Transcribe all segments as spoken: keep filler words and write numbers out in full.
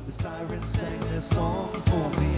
The sirens sang their song for me.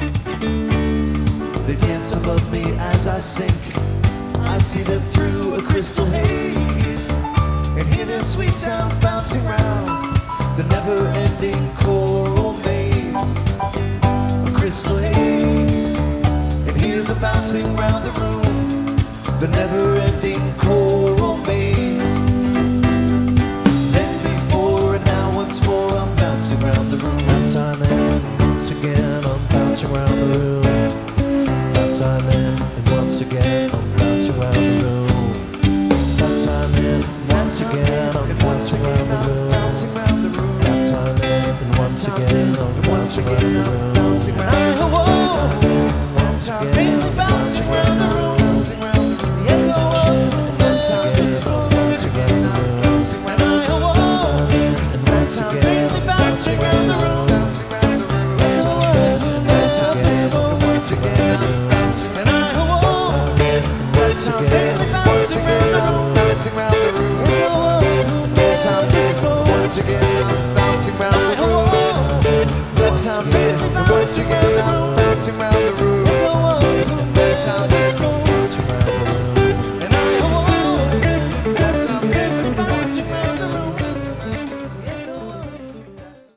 They dance above me as I sink. I see them through a crystal haze, and hear their sweet sound bouncing round the never-ending choral maze. A crystal haze, and hear the bouncing round the room, the never-ending choral maze. Then before and now once more I'm bouncing round the room. That time and once again I'm bouncing round the room. That time and once again I'm bouncing round the room. That time and once again I'm bouncing round the room. Bouncing round the room. That time and once again I'm bouncing round the room. Bouncing round the room. That time faintly bouncing round the room. Bouncing round the room. The echo of that time is once again I'm bouncing round the room. And that time faintly bouncing round the room. Bouncing round the room. The echo of that time is once again I'm bouncing round the room. That time faintly bouncing round the room. Bouncing round the room. That time faintly once again I'm bouncing round the room. That time faintly once again I'm bouncing round the room.